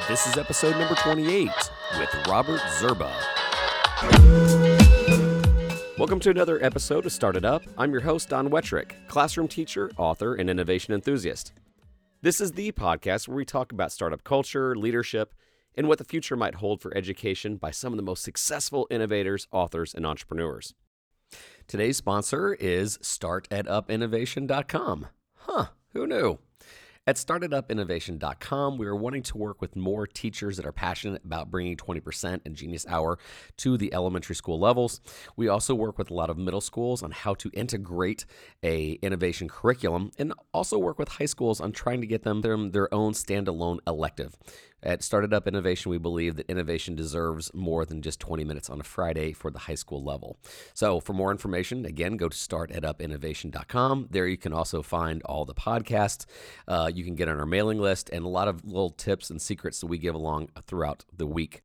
This is episode number 28 with Robert Zerba. Welcome to another episode of Started Up. I'm your host, Don Wettrick, classroom teacher, author, and innovation enthusiast. This is the podcast where we talk about startup culture, leadership, and what the future might hold for education by some of the most successful innovators, authors, and entrepreneurs. Today's sponsor is StartEdUpInnovation.com. Who knew? At StartedUpInnovation.com, we are wanting to work with more teachers that are passionate about bringing 20% and Genius Hour to the elementary school levels. We also work with a lot of middle schools on how to integrate a innovation curriculum, and also work with high schools on trying to get them their own standalone elective. At Started Up Innovation, we believe that innovation deserves more than just 20 minutes on a Friday for the high school level. So for more information, again, go to StartedUpInnovation.com. There you can also find all the podcasts. You can get on our mailing list and a lot of little tips and secrets that we give along throughout the week.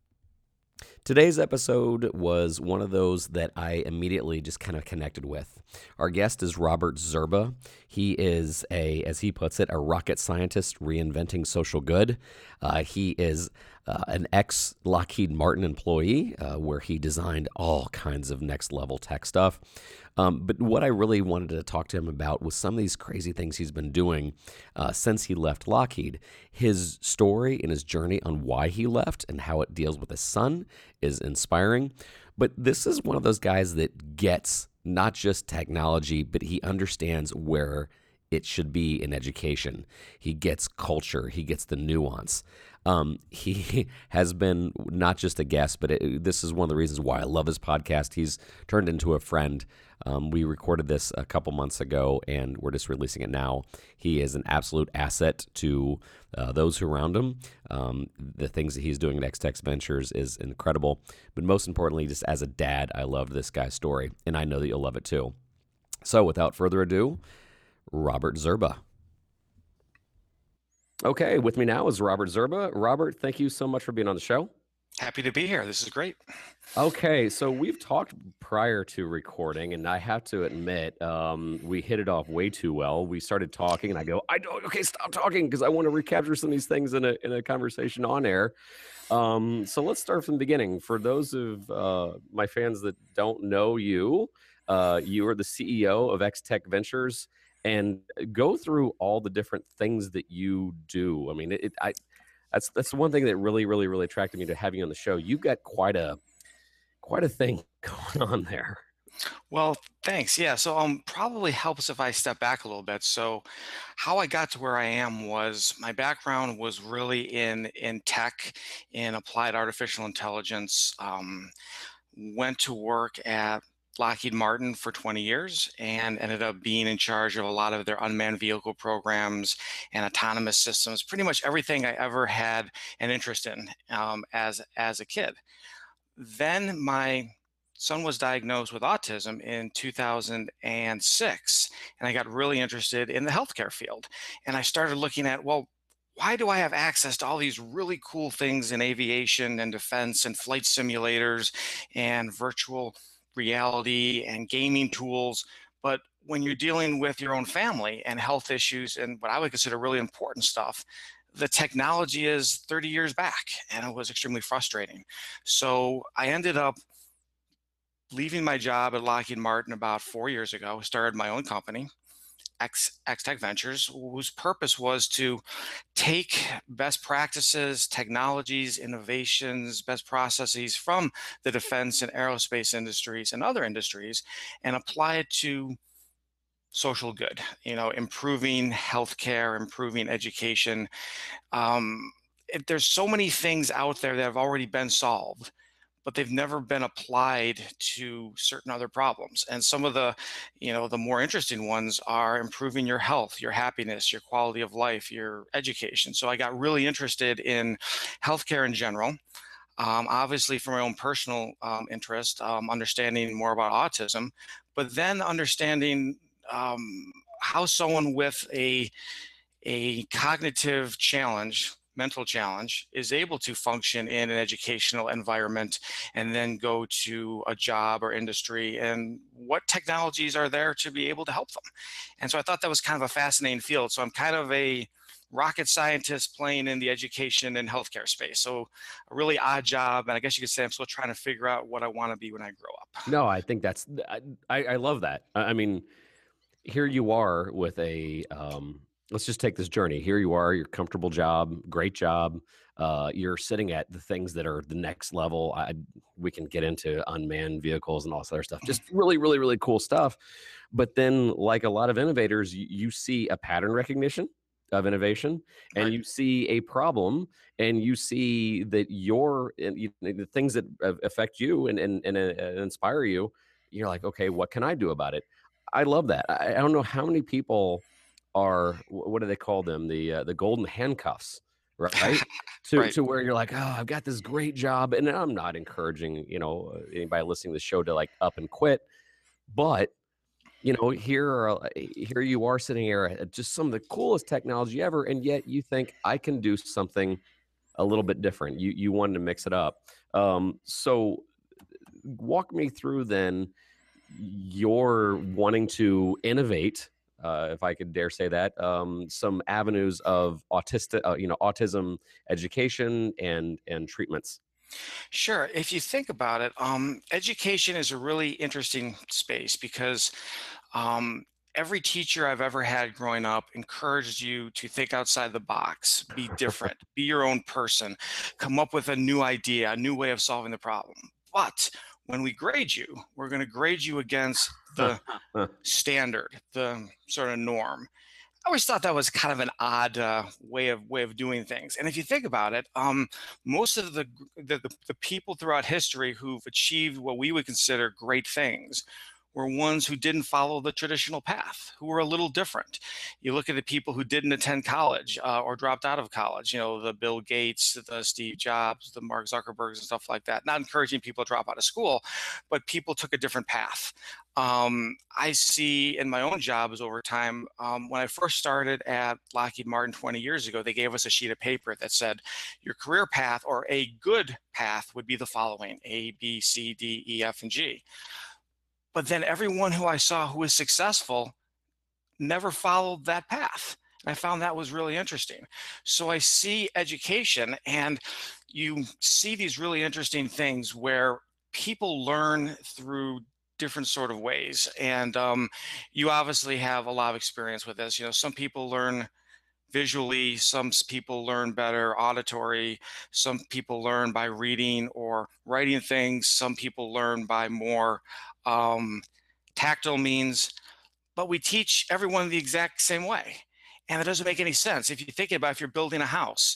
Today's episode was one of those that I immediately just kind of connected with. Our guest is Robert Zerba. He is as he puts it, a rocket scientist reinventing social good. He is an ex-Lockheed Martin employee where he designed all kinds of next-level tech stuff. But what I really wanted to talk to him about was some of these crazy things he's been doing since he left Lockheed. His story and his journey on why he left and how it deals with his son is inspiring. But this is one of those guys that gets not just technology, but he understands where it should be in education. He gets culture. He gets the nuance. He has been not just a guest, but this is one of the reasons why I love his podcast. He's turned into a friend. We recorded this a couple months ago, and we're just releasing it now. He is an absolute asset to those who surround him. The things that he's doing at X-Tech Ventures is incredible. But most importantly, just as a dad, I loved this guy's story, and I know that you'll love it too. So without further ado, Robert Zerba. Okay, with me now is Robert Zerba. Robert, thank you so much for being on the show. Happy to be here. This is great. Okay, so we've talked prior to recording, and I have to admit, we hit it off way too well. We started talking, and I go, okay, stop talking, because I want to recapture some of these things in a conversation on air. So let's start from the beginning. For those of my fans that don't know you, you are the CEO of X-Tech Ventures, and go through all the different things that you do. I mean, that's one thing that really, really, really attracted me to having you on the show. You've got quite a thing going on there. Well, thanks. Yeah, so probably helps if I step back a little bit. So how I got to where I am was my background was really in tech, in applied artificial intelligence. Went to work at Lockheed Martin for 20 years and ended up being in charge of a lot of their unmanned vehicle programs and autonomous systems, pretty much everything I ever had an interest in as a kid. Then my son was diagnosed with autism in 2006, and I got really interested in the healthcare field. And I started looking at, well, why do I have access to all these really cool things in aviation and defense and flight simulators and virtual reality and gaming tools? But when you're dealing with your own family and health issues and what I would consider really important stuff, the technology is 30 years back, and it was extremely frustrating. So I ended up leaving my job at Lockheed Martin about 4 years ago, started my own company, X-Tech Ventures, whose purpose was to take best practices, technologies, innovations, best processes from the defense and aerospace industries and other industries and apply it to social good, improving healthcare, improving education. There's so many things out there that have already been solved, but they've never been applied to certain other problems. And some of the more interesting ones are improving your health, your happiness, your quality of life, your education. So I got really interested in healthcare in general. Obviously, for my own personal interest, understanding more about autism, but then understanding how someone with a cognitive challenge, mental challenge, is able to function in an educational environment and then go to a job or industry, and what technologies are there to be able to help them. And so I thought that was kind of a fascinating field. So I'm kind of a rocket scientist playing in the education and healthcare space. So a really odd job. And I guess you could say I'm still trying to figure out what I want to be when I grow up. No, I think that's I love that. I mean, here you are with a let's just take this journey. Here you are, your comfortable job, great job. You're sitting at the things that are the next level. We can get into unmanned vehicles and all this other stuff. Just really, really, really cool stuff. But then, like a lot of innovators, you see a pattern recognition of innovation, and Right. you see a problem, and you see that the things that affect you and inspire you. You're like, okay, what can I do about it? I love that. I don't know how many people are what do they call them? The golden handcuffs, right? Right. To where you're like, "Oh, I've got this great job," and I'm not encouraging, anybody listening to the show to, like, up and quit, but, here you are sitting here at just some of the coolest technology ever, and yet you think, "I can do something a little bit different." You wanted to mix it up. So walk me through then you're wanting to innovate, if I could dare say that, some avenues of autism education and treatments. Sure. If you think about it, education is a really interesting space because every teacher I've ever had growing up encouraged you to think outside the box, be different, be your own person, come up with a new idea, a new way of solving the problem. But when we grade you, we're going to grade you against the standard, the sort of norm. I always thought that was kind of an odd way of doing things. And if you think about it, most of the people throughout history who've achieved what we would consider great things were ones who didn't follow the traditional path, who were a little different. You look at the people who didn't attend college or dropped out of college. The Bill Gates, the Steve Jobs, the Mark Zuckerbergs, and stuff like that. Not encouraging people to drop out of school, but people took a different path. I see in my own jobs over time, when I first started at Lockheed Martin 20 years ago, they gave us a sheet of paper that said, your career path or a good path would be the following: A, B, C, D, E, F, and G. But then everyone who I saw who was successful never followed that path. I found that was really interesting. So I see education, and you see these really interesting things where people learn through different sort of ways. And you obviously have a lot of experience with this. Some people learn visually, some people learn better auditory, some people learn by reading or writing things, some people learn by more um, tactile means, but we teach everyone the exact same way. And it doesn't make any sense. If you think about, if you're building a house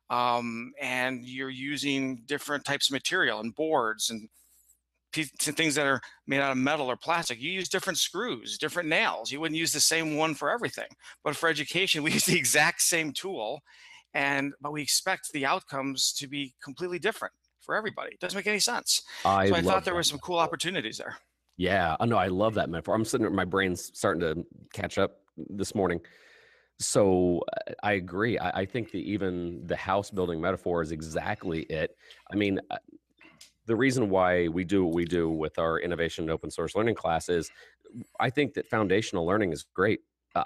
and you're using different types of material and boards and things that are made out of metal or plastic, you use different screws, different nails. You wouldn't use the same one for everything. But for education, we use the exact same tool, but we expect the outcomes to be completely different for everybody. It doesn't make any sense. I So I thought love there were that some cool metaphor. opportunities there. Yeah, I know. I love that metaphor. I'm sitting there, my brain's starting to catch up this morning. So I agree. I think that even the house building metaphor is exactly it. I mean, the reason why we do what we do with our innovation and open source learning class is I think that foundational learning is great.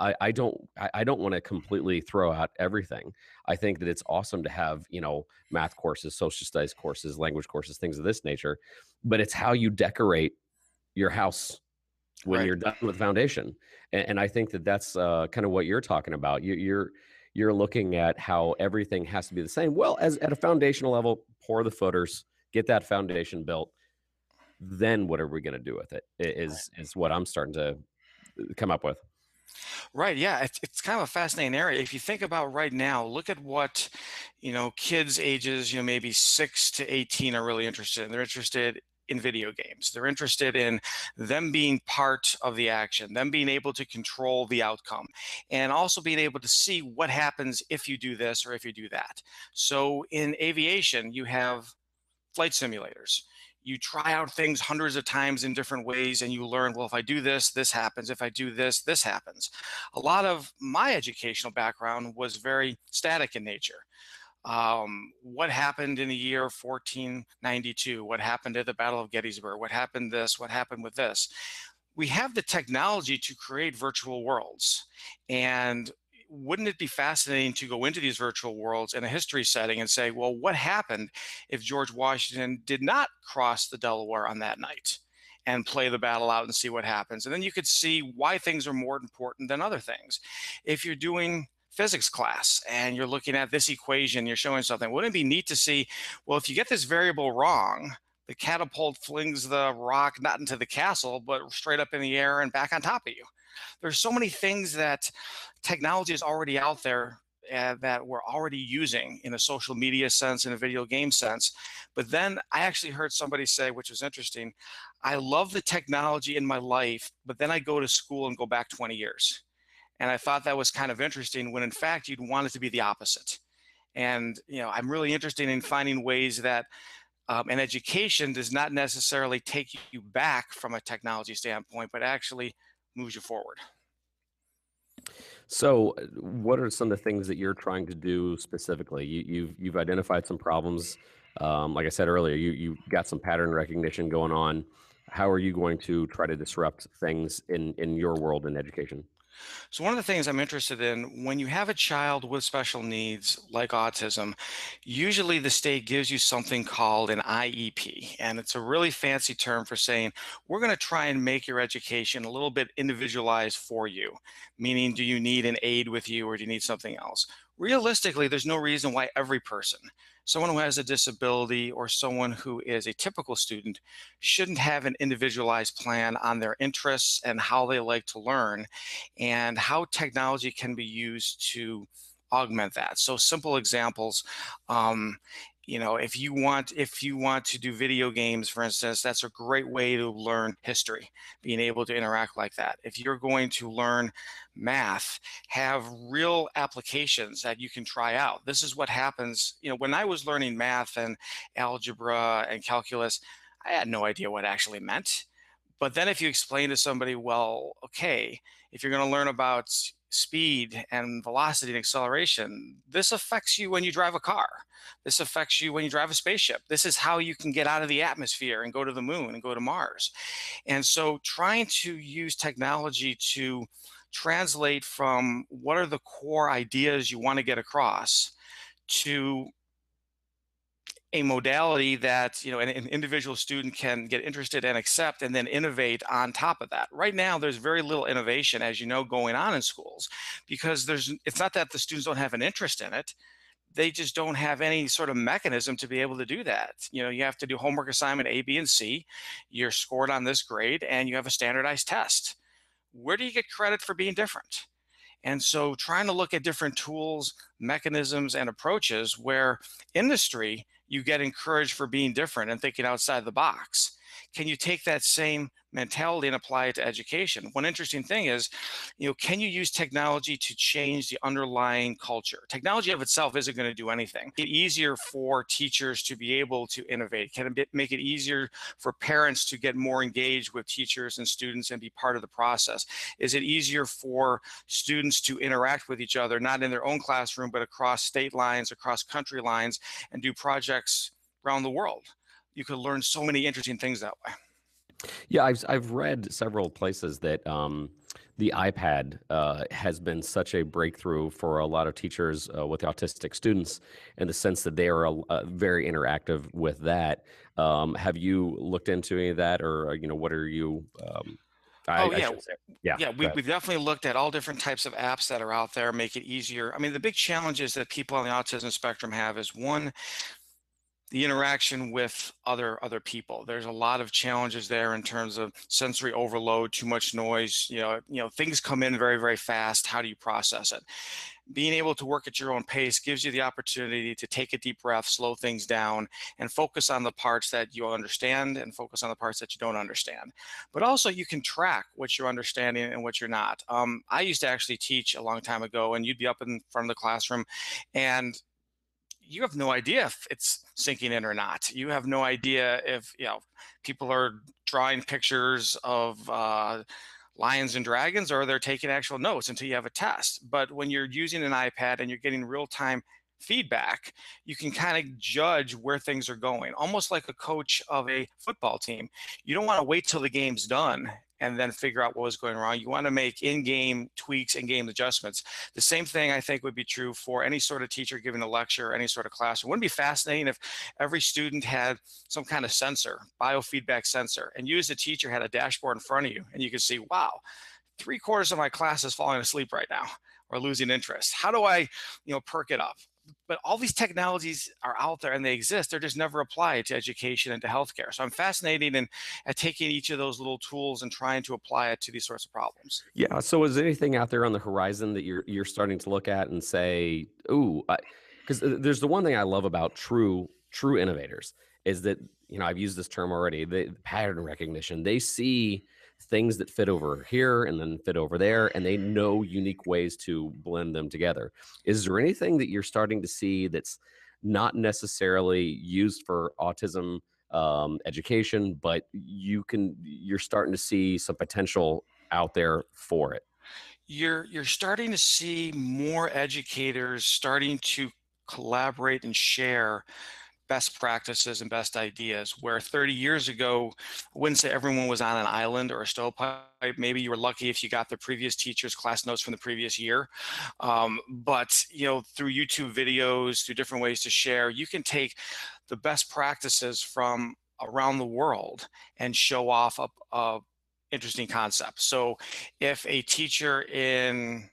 I don't want to completely throw out everything. I think that it's awesome to have, math courses, social studies courses, language courses, things of this nature, but it's how you decorate your house when Right. you're done with foundation. And I think that that's kind of what you're talking about. You're looking at how everything has to be the same. Well, as at a foundational level, pour the footers, get that foundation built. Then what are we going to do with it? Is what I'm starting to come up with. Right. Yeah. It's kind of a fascinating area. If you think about right now, look at what, kids ages, maybe 6 to 18 are really interested in. They're interested in video games. They're interested in them being part of the action, them being able to control the outcome, and also being able to see what happens if you do this or if you do that. So in aviation, you have flight simulators. You try out things hundreds of times in different ways, and you learn, well, if I do this, this happens. If I do this, this happens. A lot of my educational background was very static in nature. What happened in the year 1492? What happened at the Battle of Gettysburg? What happened this? What happened with this? We have the technology to create virtual worlds. And wouldn't it be fascinating to go into these virtual worlds in a history setting and say, well, what happened if George Washington did not cross the Delaware on that night? And play the battle out and see what happens. And then you could see why things are more important than other things. If you're doing physics class and you're looking at this equation, you're showing something, wouldn't it be neat to see, well, if you get this variable wrong, the catapult flings the rock not into the castle, but straight up in the air and back on top of you. There's so many things that technology is already out there that we're already using in a social media sense, in a video game sense. But then I actually heard somebody say, which was interesting, I love the technology in my life, but then I go to school and go back 20 years. And I thought that was kind of interesting when in fact you'd want it to be the opposite. And I'm really interested in finding ways that an education does not necessarily take you back from a technology standpoint, but actually moves you forward. So, what are some of the things that you're trying to do specifically? You've identified some problems. Like I said earlier, you got some pattern recognition going on. How are you going to try to disrupt things in your world in education? So one of the things I'm interested in, when you have a child with special needs like autism, usually the state gives you something called an IEP, and it's a really fancy term for saying, we're going to try and make your education a little bit individualized for you. Meaning, do you need an aid with you or do you need something else? Realistically, there's no reason why every person, someone who has a disability or someone who is a typical student, shouldn't have an individualized plan on their interests and how they like to learn and how technology can be used to augment that. So simple examples, um, if you want to do video games, for instance, that's a great way to learn history, being able to interact like that. If you're going to learn math, have real applications that you can try out. This is what happens. When I was learning math and algebra and calculus, I had no idea what it actually meant. But then if you explain to somebody, well, okay, if you're going to learn about speed and velocity and acceleration, this affects you when you drive a car. This affects you when you drive a spaceship. This is how you can get out of the atmosphere and go to the moon and go to Mars. And so trying to use technology to translate from what are the core ideas you want to get across to a modality that an individual student can get interested and accept and then innovate on top of that. Right now there's very little innovation, as you know, going on in schools, because it's not that the students don't have an interest in it, they just don't have any sort of mechanism to be able to do that. You have to do homework assignment A, B, and C, you're scored on this grade, and you have a standardized test. Where do you get credit for being different? And so trying to look at different tools, mechanisms, and approaches where industry, you get encouraged for being different and thinking outside the box. Can you take that same mentality and apply it to education? One interesting thing is, can you use technology to change the underlying culture? Technology of itself isn't going to do anything. It's easier for teachers to be able to innovate. Can it make it easier for parents to get more engaged with teachers and students and be part of the process? Is it easier for students to interact with each other, not in their own classroom, but across state lines, across country lines, and do projects around the world? You could learn so many interesting things that way. Yeah, I've read several places that the iPad has been such a breakthrough for a lot of teachers with autistic students in the sense that they are very interactive with that. Have you looked into any of that, or what are you? Oh I yeah, should say, yeah. yeah. Go We, ahead. we've definitely looked at all different types of apps that are out there, make it easier. I mean, the big challenges that people on the autism spectrum have is one, the interaction with other people. There's a lot of challenges there in terms of sensory overload, too much noise. Things come in very, very fast. How do you process it? Being able to work at your own pace gives you the opportunity to take a deep breath, slow things down, and focus on the parts that you understand and focus on the parts that you don't understand. But also, you can track what you're understanding and what you're not. I used to actually teach a long time ago, and you'd be up in front of the classroom, and you have no idea if it's sinking in or not. You have no idea if people are drawing pictures of lions and dragons or they're taking actual notes until you have a test. But when you're using an iPad and you're getting real-time feedback, you can kind of judge where things are going, almost like a coach of a football team. You don't want to wait till the game's done and then figure out what was going wrong. You want to make in-game tweaks, in-game adjustments. The same thing I think would be true for any sort of teacher giving a lecture, any sort of class. It wouldn't it be fascinating if every student had some kind of sensor, biofeedback sensor, and you as a teacher had a dashboard in front of you, and you could see, wow, three-quarters of my class is falling asleep right now or losing interest. How do I, perk it up? But all these technologies are out there and they exist. They're just never applied to education and to healthcare. So I'm fascinated at taking each of those little tools and trying to apply it to these sorts of problems. Yeah. So is there anything out there on the horizon that you're starting to look at and say, "Ooh," because there's the one thing I love about true innovators is that I've used this term already. The pattern recognition. They see things that fit over here and then fit over there, and they know unique ways to blend them together. Is there anything that you're starting to see that's not necessarily used for autism education, but you're starting to see some potential out there for it? You're starting to see more educators starting to collaborate and share best practices and best ideas where 30 years ago, I wouldn't say everyone was on an island or a stovepipe. Maybe you were lucky if you got the previous teacher's class notes from the previous year. But through YouTube videos, through different ways to share, you can take the best practices from around the world and show off a interesting concept. So if a teacher in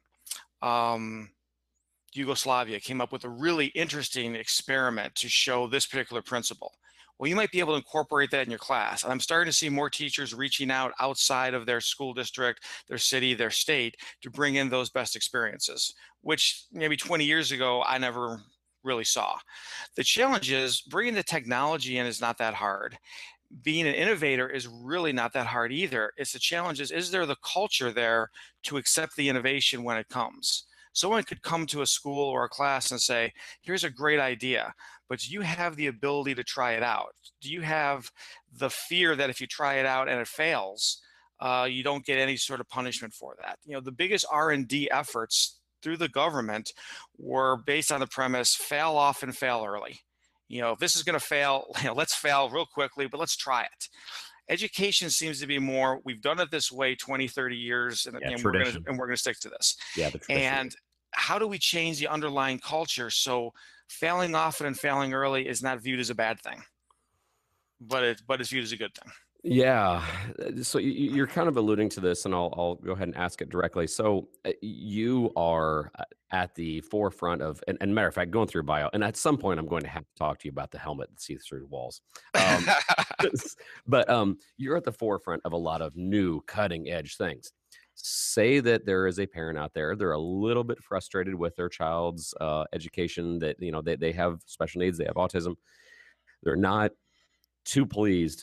Yugoslavia came up with a really interesting experiment to show this particular principle. Well, you might be able to incorporate that in your class. And I'm starting to see more teachers reaching out outside of their school district, their city, their state to bring in those best experiences, which maybe 20 years ago, I never really saw. The challenge is bringing the technology in is not that hard. Being an innovator is really not that hard either. It's the challenge is there the culture there to accept the innovation when it comes? Someone could come to a school or a class and say, here's a great idea, but do you have the ability to try it out? Do you have the fear that if you try it out and it fails, you don't get any sort of punishment for that? The biggest R&D efforts through the government were based on the premise, fail often, fail early. If this is going to fail, let's fail real quickly, but let's try it. Education seems to be more, we've done it this way 20, 30 years, Yeah, and tradition. we're going to stick to this. Yeah, the tradition. And how do we change the underlying culture so failing often and failing early is not viewed as a bad thing, but it's viewed as a good thing? Yeah. So you're kind of alluding to this, and I'll go ahead and ask it directly. So you are at the forefront of, and matter of fact, going through bio, and at some point, I'm going to have to talk to you about the helmet that sees through walls. Um, but you're at the forefront of a lot of new cutting edge things. Say that there is a parent out there, they're a little bit frustrated with their child's education, that they have special needs, they have autism, they're not too pleased.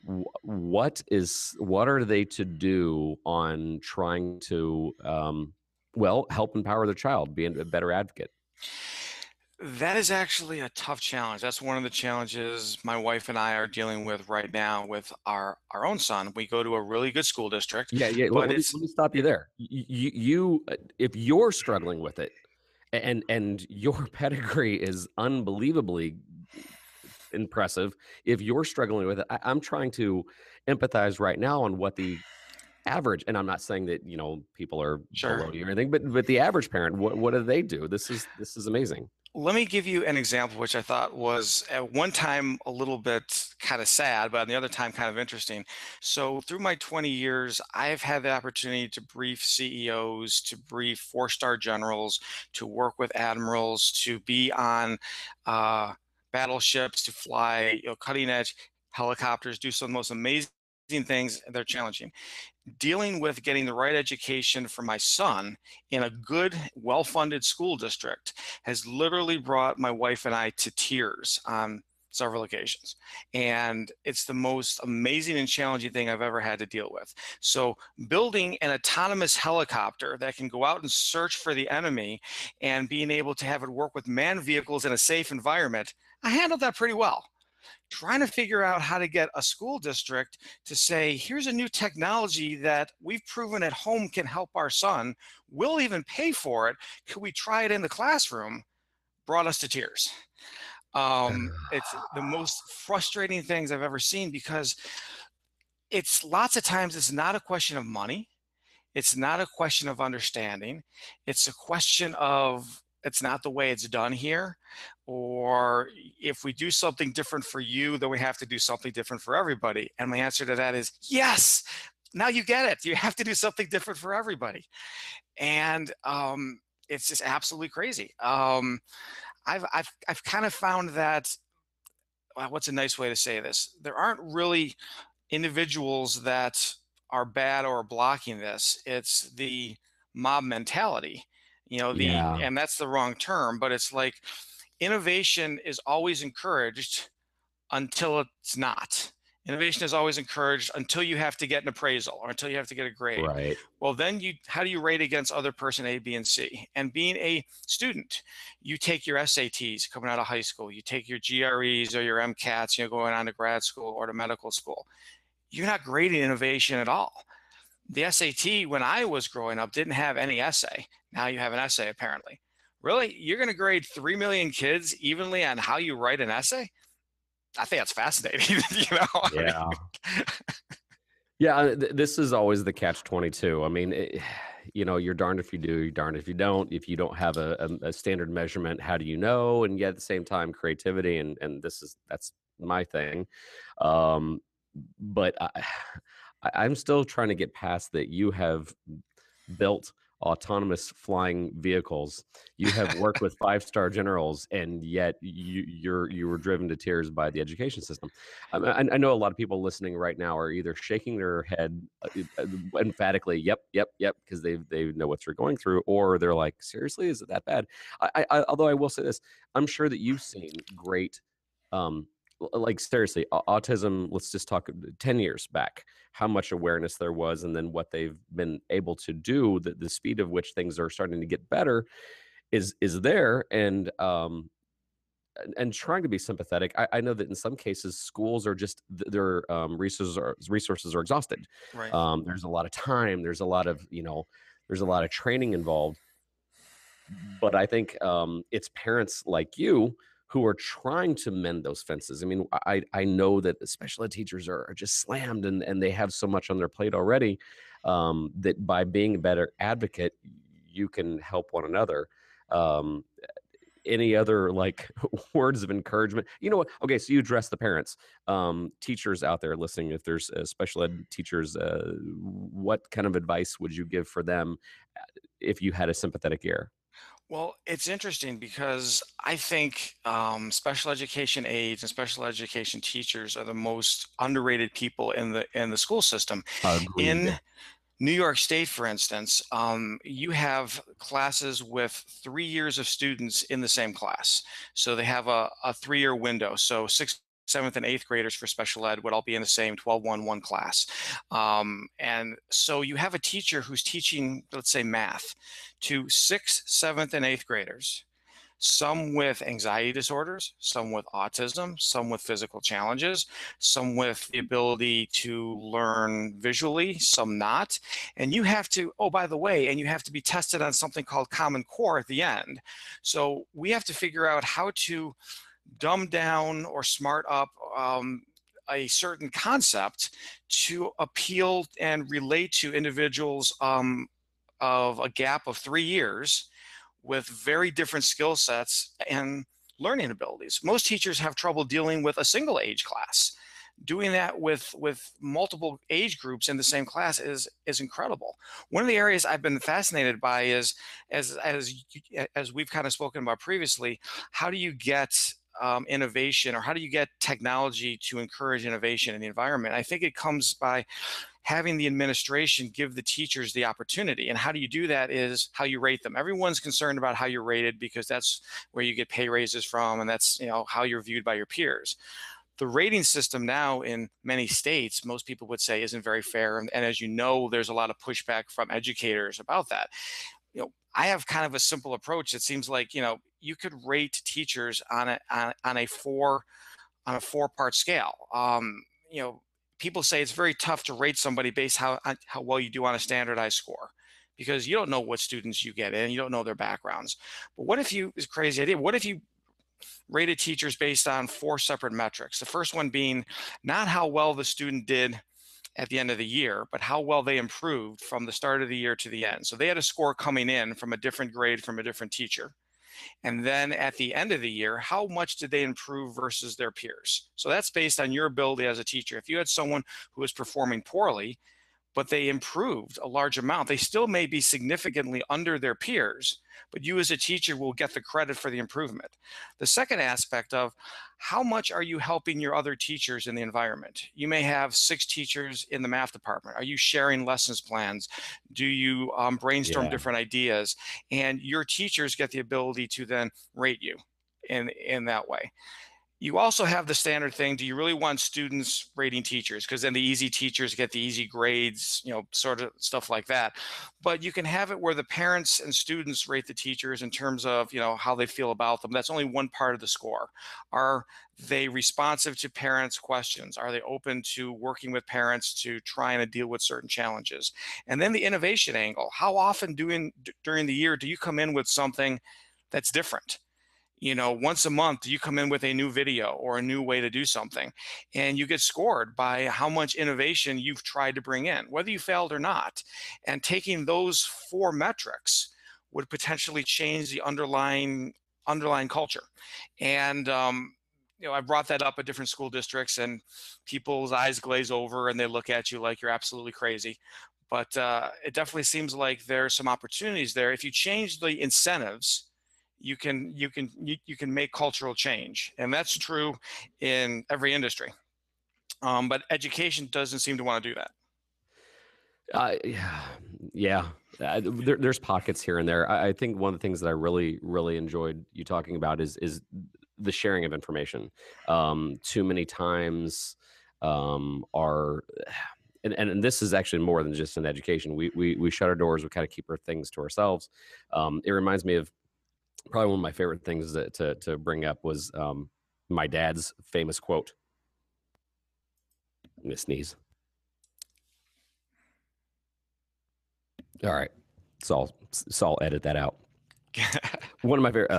What are they to do on trying to help empower their child, being a better advocate? That is actually a tough challenge. That's one of the challenges my wife and I are dealing with right now with our own son. We go to a really good school district, Yeah, yeah. but Let me stop you there. If you're struggling with it, and your pedigree is unbelievably impressive, if you're struggling with it, I'm trying to empathize right now on what the average, and I'm not saying that people are sure. below you or anything, but the average parent, what do they do? This is amazing. Let me give you an example, which I thought was at one time a little bit kind of sad, but at the other time kind of interesting. So, through my 20 years, I've had the opportunity to brief CEOs, to brief four-star generals, to work with admirals, to be on battleships, to fly cutting-edge helicopters, do some of the most amazing things. They're challenging. Dealing with getting the right education for my son in a good, well-funded school district has literally brought my wife and I to tears on several occasions. And it's the most amazing and challenging thing I've ever had to deal with. So building an autonomous helicopter that can go out and search for the enemy and being able to have it work with manned vehicles in a safe environment, I handled that pretty well. Trying to figure out how to get a school district to say, here's a new technology that we've proven at home can help our son. We'll even pay for it. Could we try it in the classroom? Brought us to tears. It's the most frustrating things I've ever seen because it's lots of times it's not a question of money. It's not a question of understanding. It's a question of it's not the way it's done here. Or if we do something different for you, then we have to do something different for everybody. And my answer to that is yes. Now you get it. You have to do something different for everybody. And it's just absolutely crazy. I've kind of found that what's a nice way to say this? There aren't really individuals that are bad or blocking this. It's the mob mentality, Yeah. and that's the wrong term, but it's like innovation is always encouraged until it's not. Innovation is always encouraged until you have to get an appraisal or until you have to get a grade. Right. Well, then how do you rate against other person A, B, and C? And being a student, you take your SATs coming out of high school, you take your GREs or your MCATs, going on to grad school or to medical school. You're not grading innovation at all. The SAT, when I was growing up, didn't have any essay. Now you have an essay, apparently. Really? You're going to grade 3 million kids evenly on how you write an essay? I think that's fascinating. I mean, Yeah. Yeah, this is always the catch-22. I mean, you're darned if you do, you're darned if you don't. If you don't have a standard measurement, how do you know? And yet at the same time, creativity and that's my thing. Um, but I'm still trying to get past that you have built autonomous flying vehicles. You have worked with five-star generals, and yet you were driven to tears by the education system. I know a lot of people listening right now are either shaking their head emphatically, "Yep, yep, yep," because they know what you're going through, or they're like, "Seriously, is it that bad?" Although I will say this, I'm sure that you've seen great, um, like seriously, autism. Let's just talk 10 years back, how much awareness there was, and then what they've been able to do. The speed of which things are starting to get better is there, and trying to be sympathetic. I know that in some cases schools are just their resources are exhausted. right. There's a lot of time. There's a lot of there's a lot of training involved. But I think, it's parents like you who are trying to mend those fences. I mean, I know that the special ed teachers are just slammed and they have so much on their plate already, that by being a better advocate, you can help one another. Um, any other, like, words of encouragement? You know what? Okay, so you address the parents. Teachers out there listening, if there's, special ed teachers, what kind of advice would you give for them, if you had a sympathetic ear? Well, it's interesting because I think special education aides and special education teachers are the most underrated people in the school system. Agreed. In New York State, for instance, you have classes with 3 years of students in the same class. So they have a 3-year window. So sixth, seventh, and eighth graders for special ed would all be in the same 12-1-1 class. And so you have a teacher who's teaching, let's say, math to sixth, seventh, and eighth graders, some with anxiety disorders, some with autism, some with physical challenges, some with the ability to learn visually, some not. And you have to, oh, by the way, and you have to be tested on something called Common Core at the end. So we have to figure out how to dumb down or smart up a certain concept to appeal and relate to individuals of a gap of 3 years with very different skill sets and learning abilities. Most teachers have trouble dealing with a single age class. Doing that with multiple age groups in the same class is incredible. One of the areas I've been fascinated by is as we've kind of spoken about previously, how do you get innovation, or how do you get technology to encourage innovation in the environment? I think it comes by having the administration give the teachers the opportunity. And how do you do that is how you rate them. Everyone's concerned about how you're rated because that's where you get pay raises from, and that's how you're viewed by your peers. The rating system now in many states, most people would say, isn't very fair. And as you know, there's a lot of pushback from educators about that. I have kind of a simple approach. It seems like, you could rate teachers on a four-part scale. People say it's very tough to rate somebody based on how well you do on a standardized score, because you don't know what students you get in, you don't know their backgrounds. But what if it's a crazy idea. What if you rated teachers based on 4 separate metrics? The first one being not how well the student did at the end of the year, but how well they improved from the start of the year to the end. So they had a score coming in from a different grade from a different teacher. And then at the end of the year, how much did they improve versus their peers? So that's based on your ability as a teacher. If you had someone who was performing poorly, but they improved a large amount, they still may be significantly under their peers, but you as a teacher will get the credit for the improvement. The second aspect of how much are you helping your other teachers in the environment? You may have 6 teachers in the math department. Are you sharing lessons plans? Do you brainstorm Yeah. different ideas? And your teachers get the ability to then rate you in that way. You also have the standard thing. Do you really want students rating teachers? Because then the easy teachers get the easy grades, sort of stuff like that. But you can have it where the parents and students rate the teachers in terms of, how they feel about them. That's only one part of the score. Are they responsive to parents' questions? Are they open to working with parents to try and deal with certain challenges? And then the innovation angle. How often during the year do you come in with something that's different? Once a month you come in with a new video or a new way to do something, and you get scored by how much innovation you've tried to bring in, whether you failed or not. And taking those 4 metrics would potentially change the underlying culture. And I brought that up at different school districts, and people's eyes glaze over and they look at you like you're absolutely crazy. But it definitely seems like there's some opportunities there. If you change the incentives, you can make cultural change, and that's true in every industry. But education doesn't seem to want to do that. Yeah, yeah. There's pockets here and there. I think one of the things that I really, really enjoyed you talking about is the sharing of information. Too many times, are and this is actually more than just in education. We shut our doors. We kind of keep our things to ourselves. It reminds me of probably one of my favorite things to bring up was my dad's famous quote. I'm gonna sneeze. All right, so I'll edit that out. One of my favorite.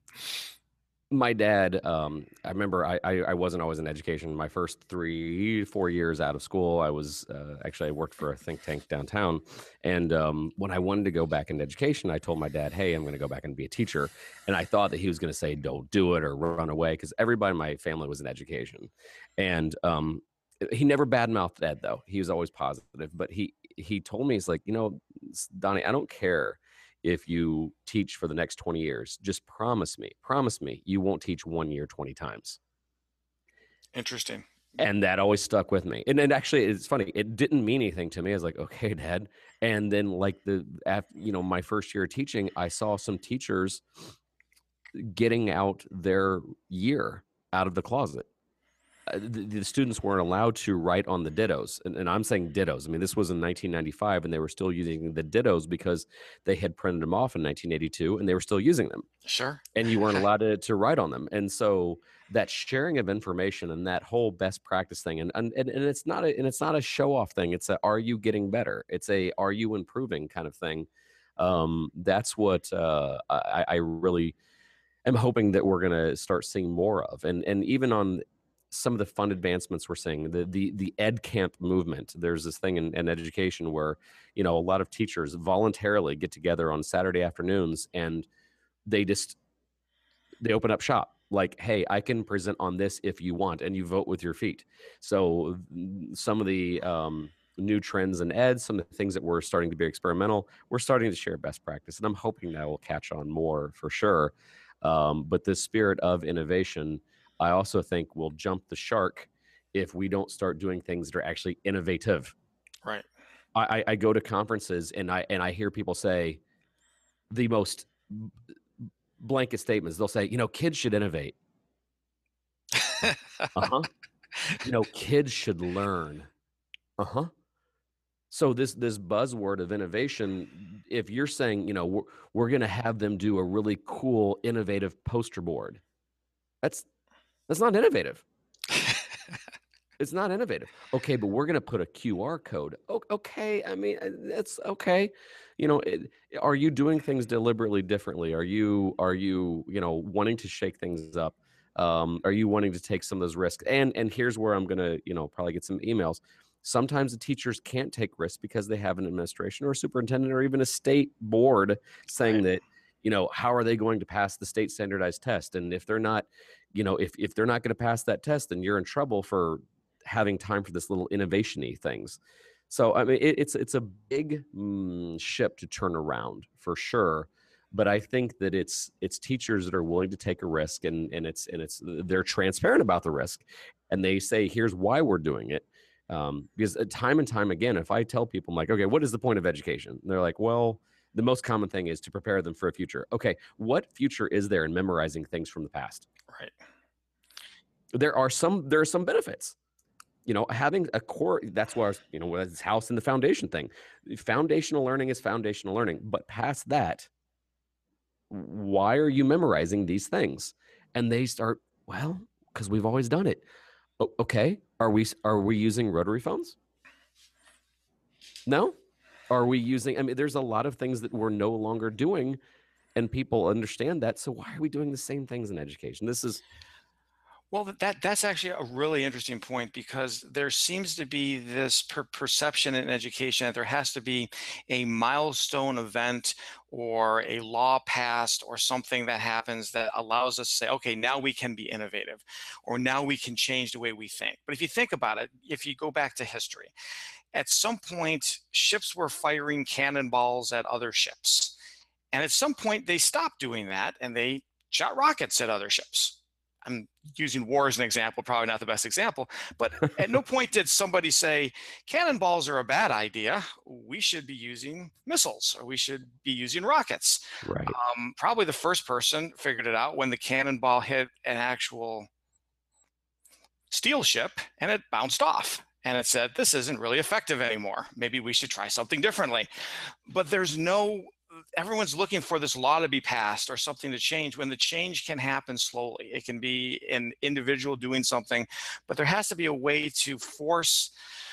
My dad, I remember I wasn't always in education. My first 3, 4 years out of school, I was actually I worked for a think tank downtown. And when I wanted to go back into education, I told my dad, "Hey, I'm going to go back and be a teacher." And I thought that he was going to say, "Don't do it" or run away, because everybody in my family was in education. And he never badmouthed Ed, though. He was always positive. But he told me, he's like, Donnie, I don't care if you teach for the next 20 years. Just promise me you won't teach 1 year 20 times. Interesting. And that always stuck with me. And actually, it's funny. It didn't mean anything to me. I was like, okay, Dad. And then, like, my first year of teaching, I saw some teachers getting out their year out of the closet. The students weren't allowed to write on the dittos. And I'm saying dittos. I mean, this was in 1995, and they were still using the dittos because they had printed them off in 1982, and they were still using them. Sure. And you weren't allowed to write on them. And so that sharing of information and that whole best practice thing, and it's not a show off thing. It's a, are you getting better? It's a, are you improving kind of thing. That's what I really am hoping that we're going to start seeing more of. And even on some of the fun advancements we're seeing, the ed camp movement. There's this thing in education where, a lot of teachers voluntarily get together on Saturday afternoons, and they open up shop. Like, hey, I can present on this if you want, and you vote with your feet. So some of the new trends in ed, some of the things that we're starting to be experimental, we're starting to share best practice, and I'm hoping that will catch on more for sure. But this spirit of innovation, I also think, will jump the shark if we don't start doing things that are actually innovative. Right. I go to conferences, and I hear people say the most blanket statements. They'll say, kids should innovate. Uh-huh. Kids should learn. Uh-huh. So this buzzword of innovation, if you're saying, we're going to have them do a really cool, innovative poster board, that's not innovative. It's not innovative. Okay, but we're going to put a QR code. Okay, I mean, that's okay. Are you doing things deliberately differently? Are you wanting to shake things up? Are you wanting to take some of those risks? And here's where I'm going to, probably get some emails. Sometimes the teachers can't take risks because they have an administration or a superintendent or even a state board saying Right. that, how are they going to pass the state standardized test? And if they're not, if they're not going to pass that test, then you're in trouble for having time for this little innovation-y things. So I mean, it's a big ship to turn around for sure. But I think that it's teachers that are willing to take a risk, and it's they're transparent about the risk, and they say, here's why we're doing it. Because time and time again, if I tell people, I'm like, okay, what is the point of education? And they're like, well, the most common thing is to prepare them for a future. Okay, what future is there in memorizing things from the past? Right. There are some benefits. Having a core, that's why, it's house and the foundation thing. Foundational learning is foundational learning. But past that, why are you memorizing these things? And they start, well, because we've always done it. Okay. Are we using rotary phones? No. Are we using, I mean, there's a lot of things that we're no longer doing, and people understand that. So why are we doing the same things in education? This is Well, that's actually a really interesting point because there seems to be this perception in education that there has to be a milestone event or a law passed or something that happens that allows us to say, okay, now we can be innovative or now we can change the way we think. But if you think about it, if you go back to history, at some point, ships were firing cannonballs at other ships. And at some point, they stopped doing that and they shot rockets at other ships. I'm using war as an example, probably not the best example, but at no point did somebody say, cannonballs are a bad idea. We should be using missiles or we should be using rockets. right. Probably the first person figured it out when the cannonball hit an actual steel ship and it bounced off. And it said, this isn't really effective anymore. Maybe we should try something differently. But everyone's looking for this law to be passed or something to change when the change can happen slowly. It can be an individual doing something, but there has to be a way to force.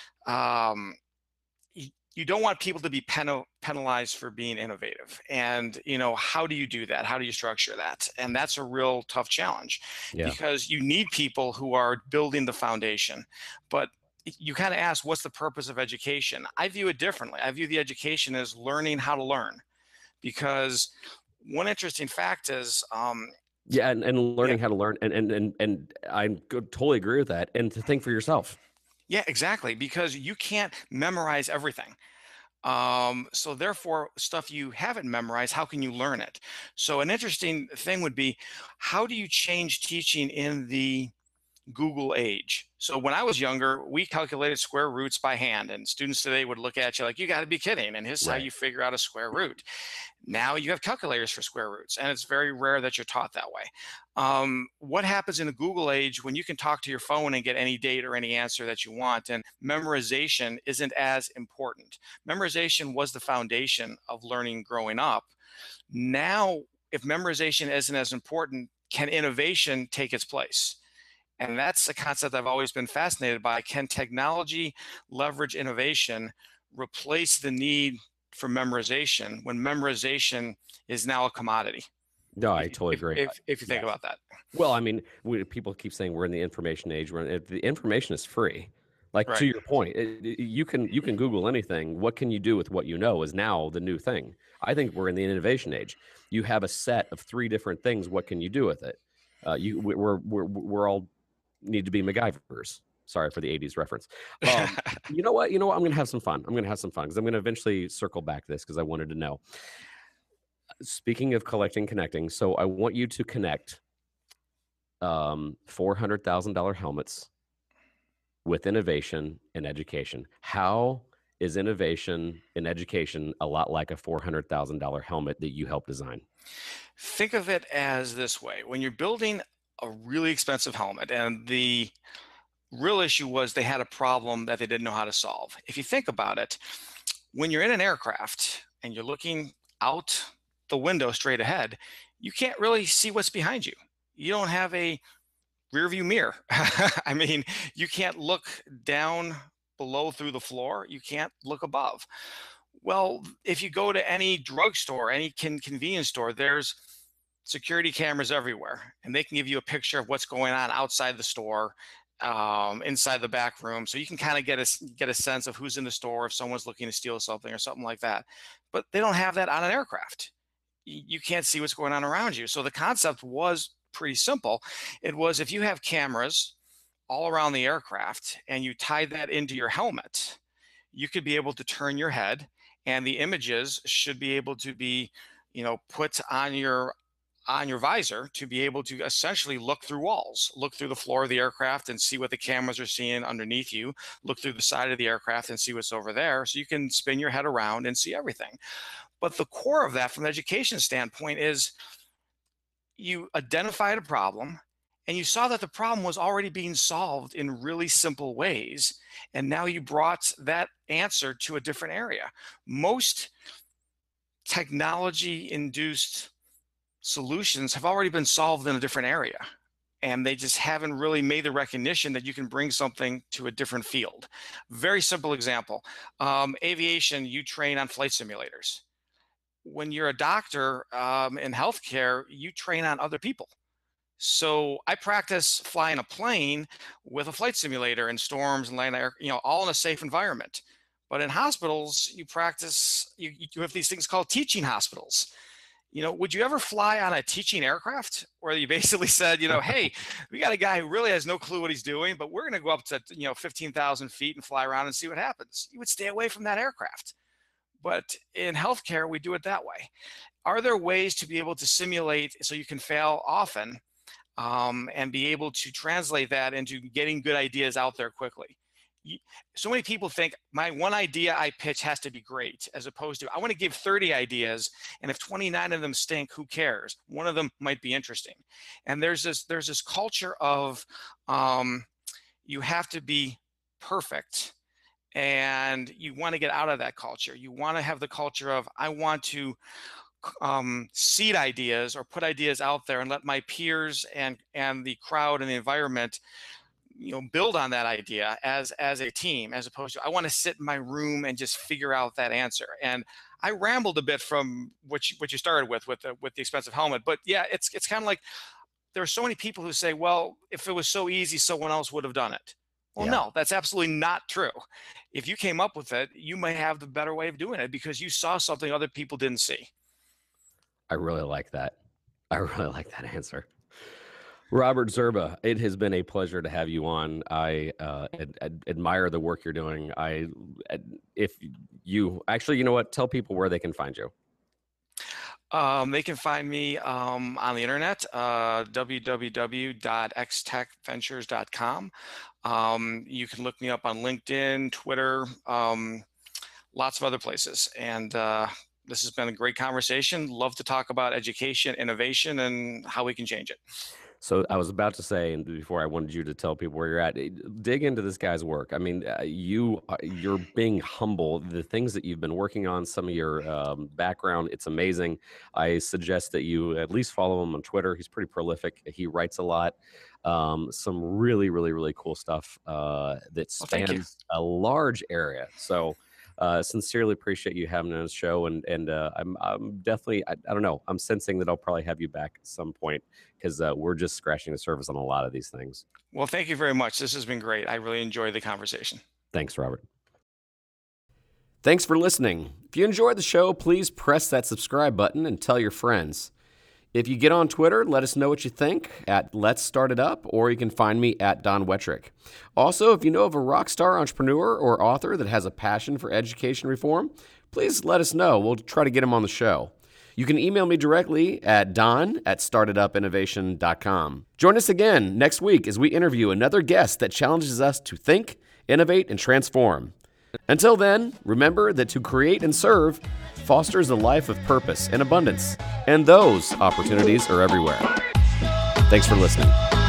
You don't want people to be penalized for being innovative. And, how do you do that? How do you structure that? And that's a real tough challenge Yeah. because you need people who are building the foundation. But you kind of ask, what's the purpose of education? I view it differently. I view the education as learning how to learn because one interesting fact is, Yeah, and yeah, learning how to learn, and totally agree with that, and to think for yourself. yeah, exactly, because you can't memorize everything. So therefore, stuff you haven't memorized, how can you learn it? So an interesting thing would be, how do you change teaching in the Google age? So when I was younger, we calculated square roots by hand, and students today would look at you like, you got to be kidding. And here's how Right. you figure out a square root. Now you have calculators for square roots, and it's very rare that you're taught that way. What happens in the Google age when you can talk to your phone and get any date or any answer that you want, and memorization isn't as important? Memorization was the foundation of learning growing up. Now, if memorization isn't as important, can innovation take its place? And that's a concept I've always been fascinated by. Can technology leverage innovation, replace the need for memorization when memorization is now a commodity? No, I If you, totally if, agree. if you think Yes. about that. Well, I mean, people keep saying we're in the information age. The information is free. Like, to Right. your point, you can Google anything. What can you do with what you know is now the new thing. I think we're in the innovation age. You have a set of three different things. What can you do with it? We're all need to be MacGyvers. Sorry for the '80s reference. You know what? I'm going to have some fun. I'm going to have some fun because I'm going to eventually circle back to this because I wanted to know. Speaking of collecting, connecting, so I want you to connect $400,000 helmets with innovation in education. How is innovation in education a lot like a $400,000 helmet that you helped design? Think of it as this way. When you're building a really expensive helmet, and the real issue was they had a problem that they didn't know how to solve. If you think about it, when you're in an aircraft and you're looking out the window straight ahead, you can't really see what's behind you. You don't have a rear view mirror. I mean, you can't look down below through the floor. You can't look above. Well, if you go to any drugstore, any convenience store, there's security cameras everywhere, and they can give you a picture of what's going on outside the store inside the back room, so you can kind of get a sense of who's in the store if someone's looking to steal something or something like that. But they don't have that on an aircraft. You can't see what's going on around you. So the concept was pretty simple. It was, if you have cameras all around the aircraft and you tie that into your helmet, you could be able to turn your head, and the images should be able to be, put on your visor to be able to essentially look through walls, look through the floor of the aircraft and see what the cameras are seeing underneath you, look through the side of the aircraft and see what's over there. So you can spin your head around and see everything. But the core of that from an education standpoint is, you identified a problem and you saw that the problem was already being solved in really simple ways. And now you brought that answer to a different area. Most technology induced solutions have already been solved in a different area, and they just haven't really made the recognition that you can bring something to a different field. Very simple example. Aviation, you train on flight simulators. When you're a doctor in healthcare, you train on other people. So I practice flying a plane with a flight simulator in storms and land air, all in a safe environment. But in hospitals, you practice, you have these things called teaching hospitals. Would you ever fly on a teaching aircraft where you basically said, hey, we got a guy who really has no clue what he's doing, but we're going to go up to, 15,000 feet and fly around and see what happens? You would stay away from that aircraft. But in healthcare, we do it that way. Are there ways to be able to simulate so you can fail often and be able to translate that into getting good ideas out there quickly? So many people think my one idea I pitch has to be great, as opposed to, I want to give 30 ideas, and if 29 of them stink, who cares? One of them might be interesting. And there's this culture of you have to be perfect, and you want to get out of that culture. You want to have the culture of, I want to seed ideas or put ideas out there and let my peers and the crowd and the environment build on that idea as a team, as opposed to, I want to sit in my room and just figure out that answer. And I rambled a bit from what you started with the expensive helmet, but yeah, it's kind of like, there are so many people who say, well, if it was so easy, someone else would have done it. Well, no, that's absolutely not true. If you came up with it, you may have the better way of doing it because you saw something other people didn't see. I really like that. I really like that answer. Robert Zerba, it has been a pleasure to have you on. I admire the work you're doing. If you actually, you know what, tell people where they can find you. They can find me on the internet, www.xtechventures.com. You can look me up on LinkedIn, Twitter, lots of other places. And this has been a great conversation. Love to talk about education, innovation, and how we can change it. So I was about to say, and before I wanted you to tell people where you're at, dig into this guy's work. I mean, you're being humble. The things that you've been working on, some of your background, it's amazing. I suggest that you at least follow him on Twitter. He's pretty prolific. He writes a lot. Some really, really, really cool stuff that spans a large area. So sincerely appreciate you having me on the show, and I'm definitely, I don't know, I'm sensing that I'll probably have you back at some point, because we're just scratching the surface on a lot of these things. Well, thank you very much. This has been great. I really enjoyed the conversation. Thanks, Robert. Thanks for listening. If you enjoyed the show, please press that subscribe button and tell your friends. If you get on Twitter, let us know what you think at Let's Start It Up, or you can find me at Don Wettrick. Also, if you know of a rock star entrepreneur or author that has a passion for education reform, please let us know. We'll try to get him on the show. You can email me directly at don@startitupinnovation.com. Join us again next week as we interview another guest that challenges us to think, innovate, and transform. Until then, remember that to create and serve fosters a life of purpose and abundance, and those opportunities are everywhere. Thanks for listening.